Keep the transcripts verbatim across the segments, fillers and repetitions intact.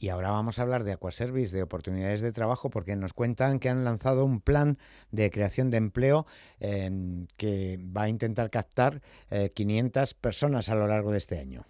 Y ahora vamos a hablar de Aquaservice, de oportunidades de trabajo, porque nos cuentan que han lanzado un plan de creación de empleo eh, que va a intentar captar eh, quinientas personas a lo largo de este año.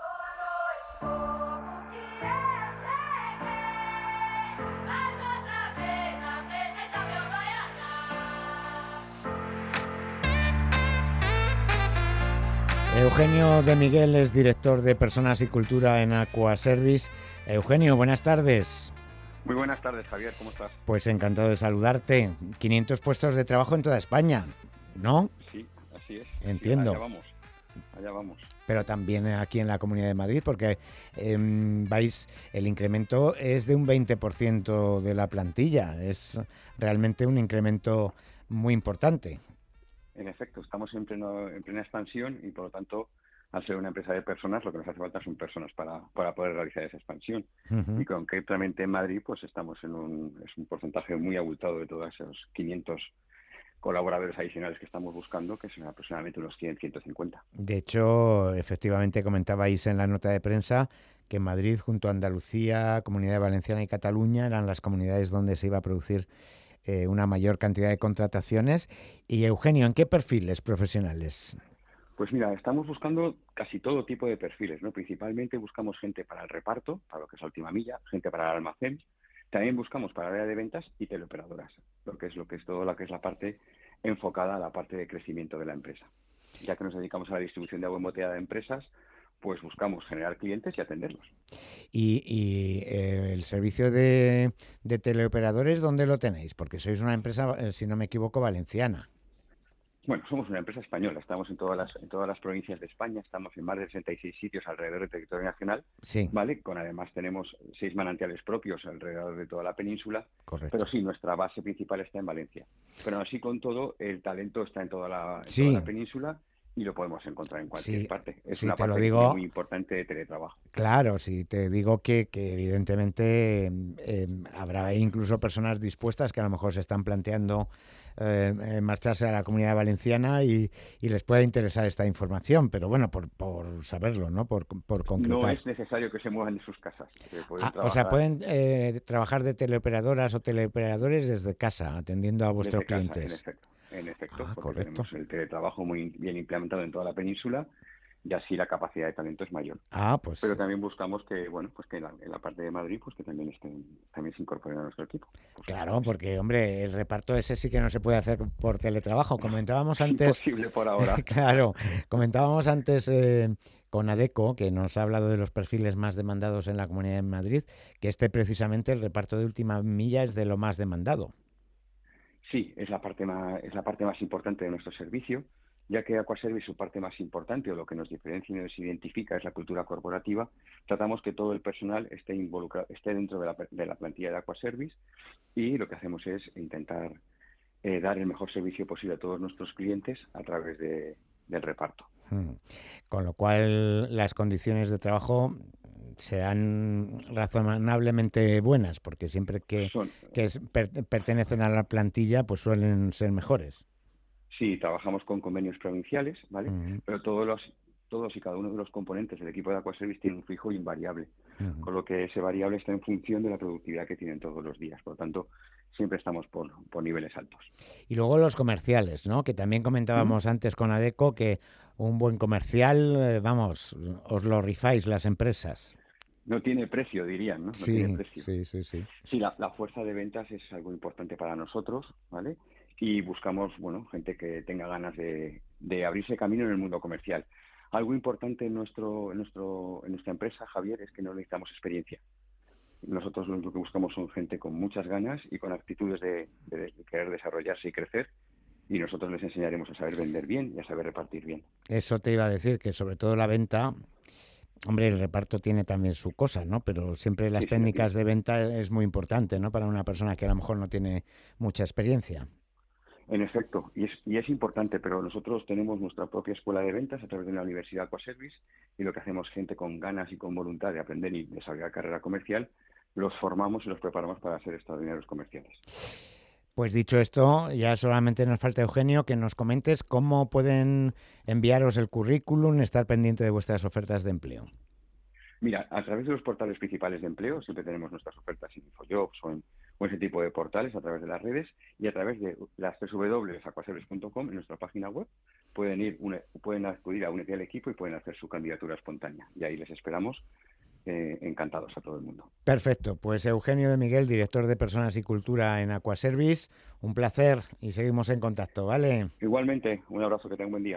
Eugenio de Miguel es director de Personas y Cultura en Aquaservice. Eugenio, buenas tardes. Muy buenas tardes, Javier, ¿cómo estás? Pues encantado de saludarte. quinientos puestos de trabajo en toda España, ¿no? Sí, así es. Entiendo. Sí, allá vamos, allá vamos. Pero también aquí en la Comunidad de Madrid, porque eh, vais, el incremento es de un veinte por ciento de la plantilla. Es realmente un incremento muy importante. En efecto, estamos en, pleno, en plena expansión y, por lo tanto, al ser una empresa de personas, lo que nos hace falta son personas para, para poder realizar esa expansión. Uh-huh. Y concretamente en Madrid, pues estamos en un, es un porcentaje muy abultado de todos esos quinientos colaboradores adicionales que estamos buscando, que son aproximadamente unos cien, ciento cincuenta. De hecho, efectivamente comentabais en la nota de prensa que Madrid, junto a Andalucía, Comunidad Valenciana y Cataluña, eran las comunidades donde se iba a producir eh, una mayor cantidad de contrataciones. Y Eugenio, ¿en qué perfiles profesionales? Pues mira, estamos buscando casi todo tipo de perfiles, ¿no? Principalmente buscamos gente para el reparto, para lo que es la última milla, gente para el almacén. También buscamos para el área de ventas y teleoperadoras, lo que es lo que es todo lo que es la parte enfocada a la parte de crecimiento de la empresa. Ya que nos dedicamos a la distribución de agua embotellada de empresas, pues buscamos generar clientes y atenderlos. ¿Y, y eh, el servicio de, de teleoperadores dónde lo tenéis? Porque sois una empresa, eh, si no me equivoco, valenciana. Bueno, somos una empresa española, estamos en todas las en todas las provincias de España, estamos en más de sesenta y seis sitios alrededor del territorio nacional, sí. ¿vale? Con además tenemos seis manantiales propios alrededor de toda la península, correcto. Pero sí, nuestra base principal está en Valencia. Pero así con todo, el talento está en toda la, en sí. toda la península y lo podemos encontrar en cualquier sí. parte. Es sí, una te parte lo digo... muy importante de teletrabajo. Claro, sí, te digo que, que evidentemente eh, habrá incluso personas dispuestas que a lo mejor se están planteando eh, marcharse a la Comunidad Valenciana y, y les pueda interesar esta información, pero bueno, por, por saberlo, ¿no? Por, por concretar. No es necesario que se muevan de sus casas. Ah, o sea, pueden eh, trabajar de teleoperadoras o teleoperadores desde casa, atendiendo a vuestros desde casa, clientes. En efecto, en efecto ah, porque correcto. tenemos el teletrabajo muy bien implementado en toda la península y así la capacidad de talento es mayor. Ah, pues. Pero también buscamos que, bueno, pues que en la, en la parte de Madrid, pues que también estén, también se incorporen a nuestro equipo. Pues claro, porque, hombre, el reparto ese sí que no se puede hacer por teletrabajo. Comentábamos antes. Imposible por ahora. Claro, comentábamos antes eh, con Adecco, que nos ha hablado de los perfiles más demandados en la Comunidad de Madrid, que este precisamente el reparto de última milla es de lo más demandado. Sí, es la parte más, es la parte más importante de nuestro servicio, ya que Aquaservice, su parte más importante o lo que nos diferencia y nos identifica es la cultura corporativa. Tratamos que todo el personal esté involucrado, esté dentro de la, de la plantilla de Aquaservice y lo que hacemos es intentar eh, dar el mejor servicio posible a todos nuestros clientes a través de, del reparto. Hmm. Con lo cual las condiciones de trabajo sean razonablemente buenas, porque siempre que, Son, que es, per, pertenecen a la plantilla pues suelen ser mejores. Sí, trabajamos con convenios provinciales, ¿vale? Uh-huh. Pero todos los todos y cada uno de los componentes del equipo de Aquaservice tiene un fijo invariable, uh-huh. Con lo que ese variable está en función de la productividad que tienen todos los días. Por lo tanto, siempre estamos por, por niveles altos. Y luego los comerciales, ¿no? Que también comentábamos uh-huh. antes con Adecco que un buen comercial, eh, vamos, os lo rifáis las empresas. No tiene precio, dirían, ¿no? No sí, tiene precio. Sí, sí, sí. Sí, la, la fuerza de ventas es algo importante para nosotros, ¿vale? Y buscamos, bueno, gente que tenga ganas de, de abrirse camino en el mundo comercial. Algo importante en nuestro, en nuestro, en nuestra empresa, Javier, es que no necesitamos experiencia. Nosotros lo que buscamos son gente con muchas ganas y con actitudes de, de, de querer desarrollarse y crecer. Y nosotros les enseñaremos a saber vender bien y a saber repartir bien. Eso te iba a decir, que sobre todo la venta, hombre, el reparto tiene también su cosa, ¿no? Pero siempre las sí, técnicas sí, de venta es muy importante, ¿no? Para una persona que a lo mejor no tiene mucha experiencia. En efecto, y es, y es importante, pero nosotros tenemos nuestra propia escuela de ventas a través de la Universidad Aquaservice y lo que hacemos, gente con ganas y con voluntad de aprender y desarrollar carrera comercial, los formamos y los preparamos para ser extraordinarios comerciales. Pues dicho esto, ya solamente nos falta, Eugenio, que nos comentes cómo pueden enviaros el currículum, estar pendiente de vuestras ofertas de empleo. Mira, a través de los portales principales de empleo siempre tenemos nuestras ofertas en InfoJobs o en, o ese tipo de portales a través de las redes y a través de las w w w punto aquaservice punto com en nuestra página web pueden ir une, pueden acudir a unirse al equipo y pueden hacer su candidatura espontánea y ahí les esperamos eh, encantados a todo el mundo. Perfecto, pues Eugenio de Miguel, director de Personas y Cultura en Aquaservice, un placer y seguimos en contacto, ¿vale? Igualmente, un abrazo, que tengan buen día.